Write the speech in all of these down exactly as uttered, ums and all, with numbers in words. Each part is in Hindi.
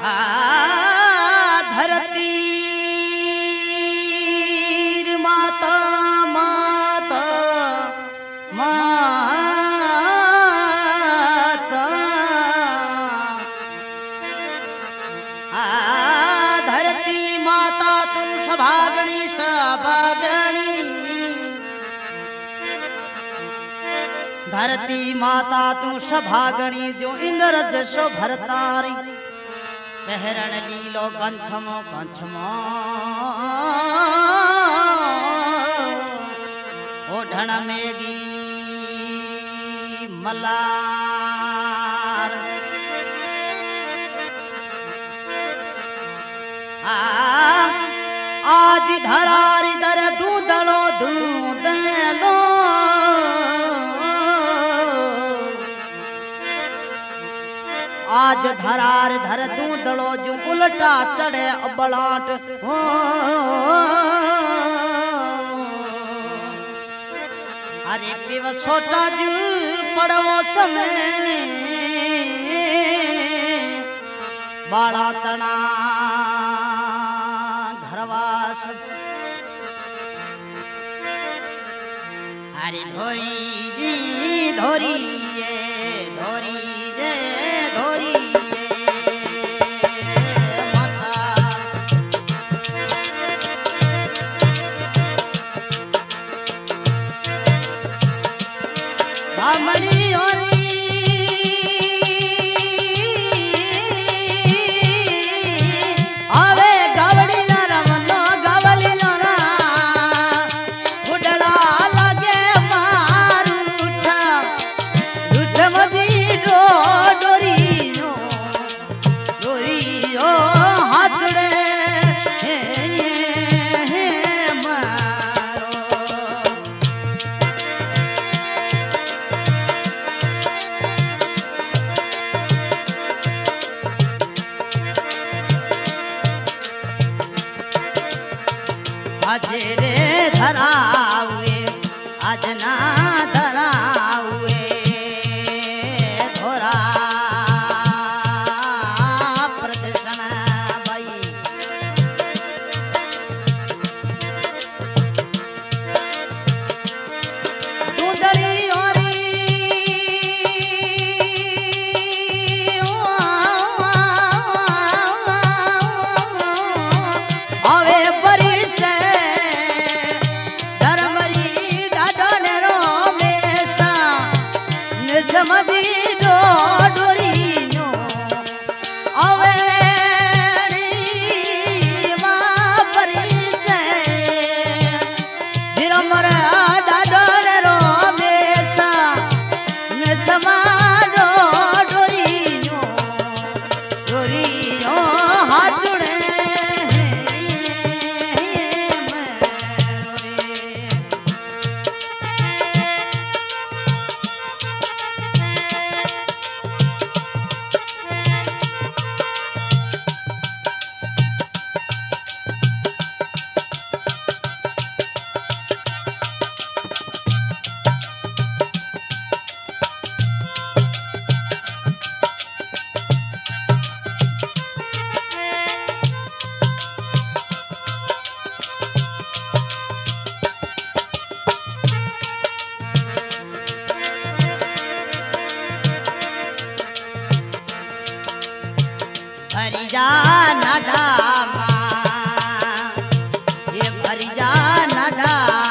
धरती माता माता माता धरती माता तू सभागणी सभागणी धरती माता तू सभागणी जो इंद्र जसो भरतारी पहरण लीलो कंछमो कंछमो ओढ़ण मेगी मलार आ आज धरारी दर दूधलो दूधलो आज धरार धर दूधलो जो उल्टा चढ़े अबलाट हो अरे पिव छोटा जू पड़वो समय बाला तना घरवास अरे धोरी जी धोरी ये धोरी जे धोरी मणि ओरी आवे गावड़ी जरा मनो गावली जरा उडला लगे मारू उठा उठ मदी डो डोरी ओ डोरी ओ हाथड़े हे हे मारो आज रे धरावे आज ना धरावे धोरा प्रदर्शन बाई दूधली ओरी आवे बरी से समदी डो डोरी नो अवेणी मां परी से जिरमर डाडोर रो मेसा ने समा डो डोरी नो डोरी नो हाथुड़े भरी जा नडा ये भरी जा नडा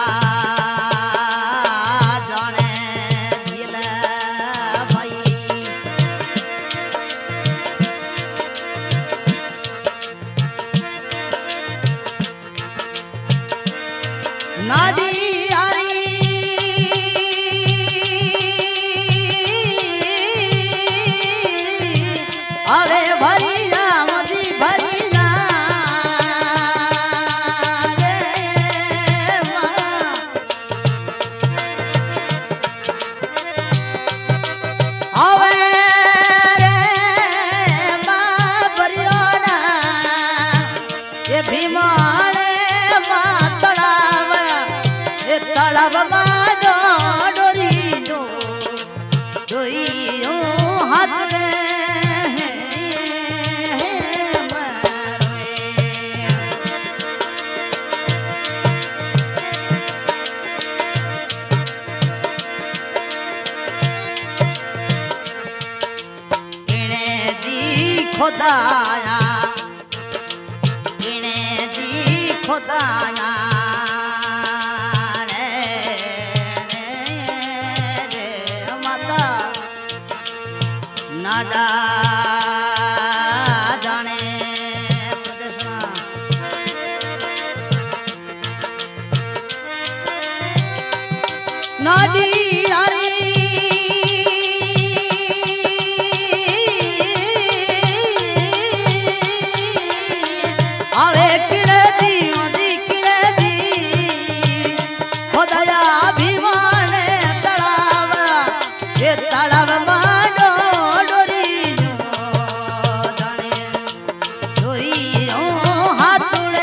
जाने दिल भाई नाडी आरी आवे भरी भीमाने तड़ाव तड़ाव डो डोरी दो दोई हाथ खुदाया किने दी खुदाया रे रे माता नाडा जाने नाडी यारी आवे किड़े दी मोदी किड़े दी खुदाया अभिमान तड़ाव ये तड़ाव मानो डोरी जाने डोरी हाथुड़े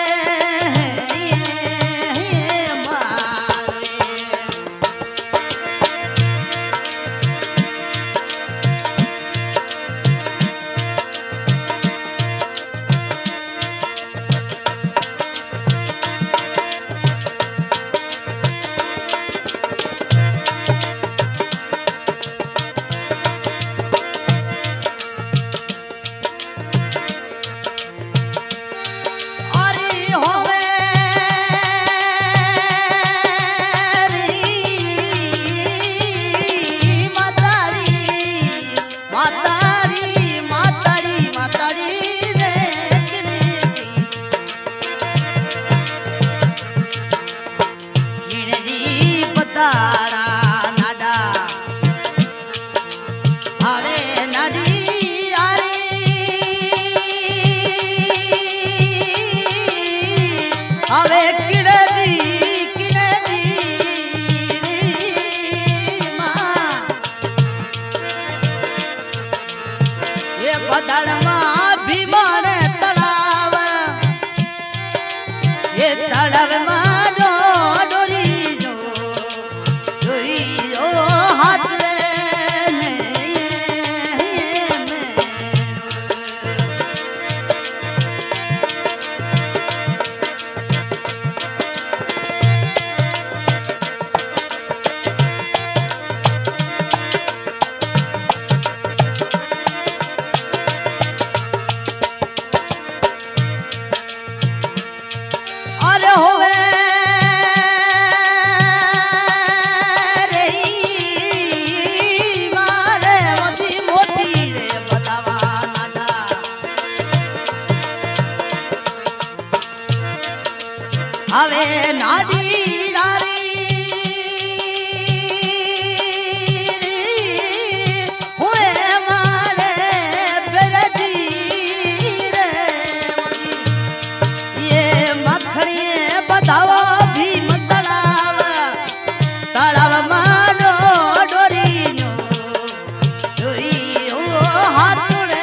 आवे किड़े दी किड़े दी मां ये बदल मां भीमान तलाव ये तलाव मानो डोरी जो डोरी जो हाथ में आवे नाडी नारी हुए मारे बिरजी रे ये मखणी बतावा भी मतलाव तलाव मानो डोरी नो डोरी ओ हाथुड़े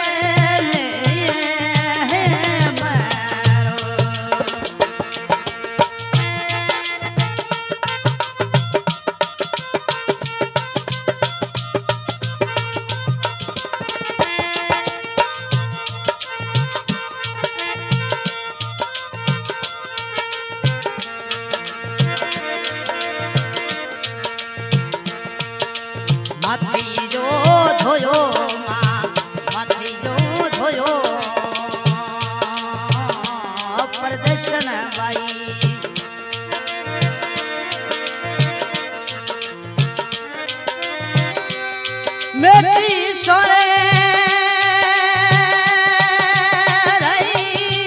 माथी जो धोयो मां माथी जो धोयो प्रदर्शन बाई मेटी सोरे रही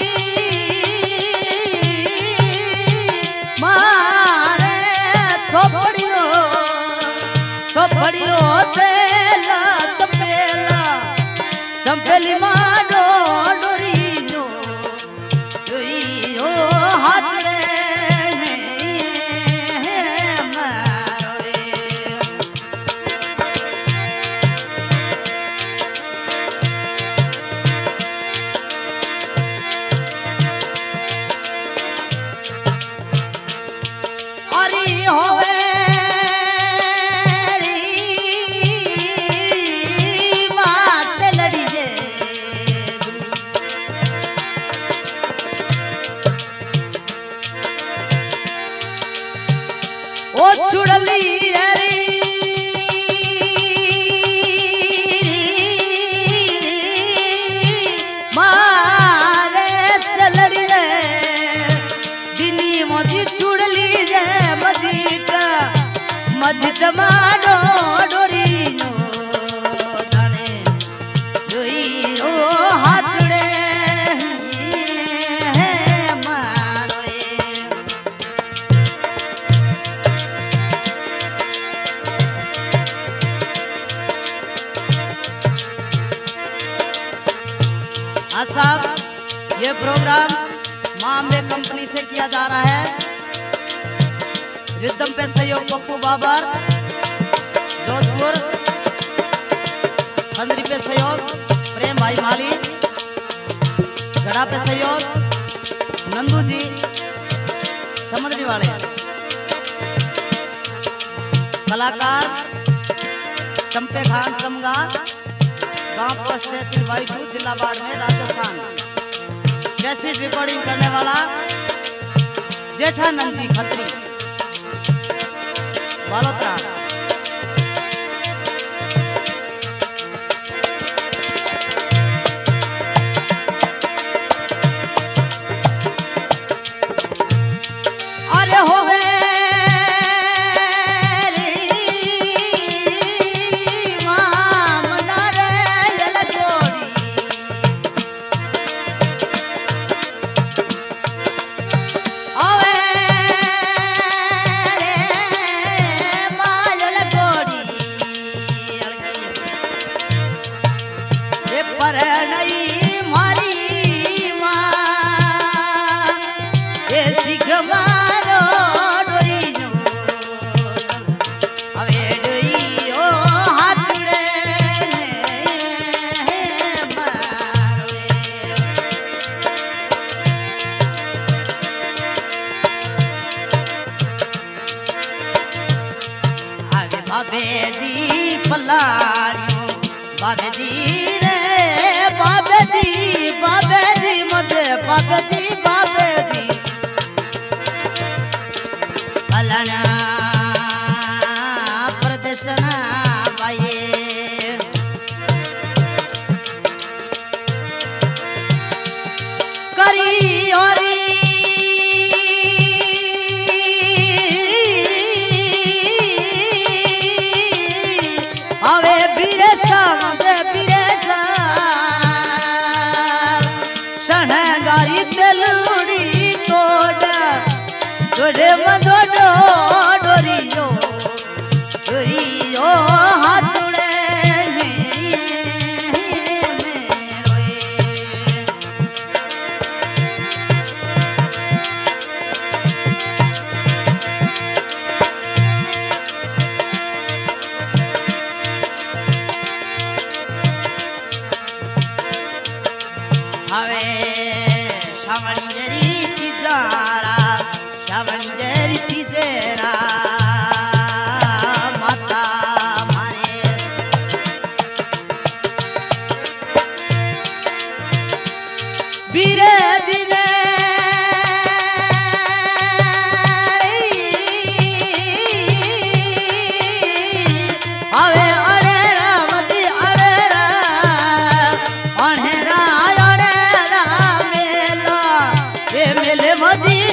मारे छोपड़ियो छोपड़ियो तेला तपेला चंपेली माडो डोरी नो डोरी ओ हाथ रे मारोए अरी होवे री मां से लड़ी जे मस्जिद मारो डोरी नो धने जोई रो हाथड़े मारोए। हाँ साहब, ये प्रोग्राम मां अम्बे कंपनी से किया जा रहा है। रिदम पे सहयोग पप्पू बाबर जोधपुर, खंडरी पे सहयोग प्रेम भाई माली, गड़ा पे सहयोग नंदू जी समुद्री वाले, कलाकार चंपे खान चमगा, गांव पोस्ट तहसील वाईखू जिला बाड़मेर राजस्थान। कैसेट रिकॉर्डिंग करने वाला जेठानंद जी खत्री बालोतरा। अरे होवे बाबे जी पलारियों बाबे जी रे बाबे जी बाबे जी मदे बाबे जी बाबे जी पलना प्रदर्शना बाये करी और डोरे मधो डोरियो डोरियो हाथुड़े हवे श्रावणी जरी तिजारा श्रावणी जरी तिजेरा माता मारे बीरे दिने आवे अड़ेरा मती अड़ेरा अड़ेरा अड़ेरा मेला ये मेले मती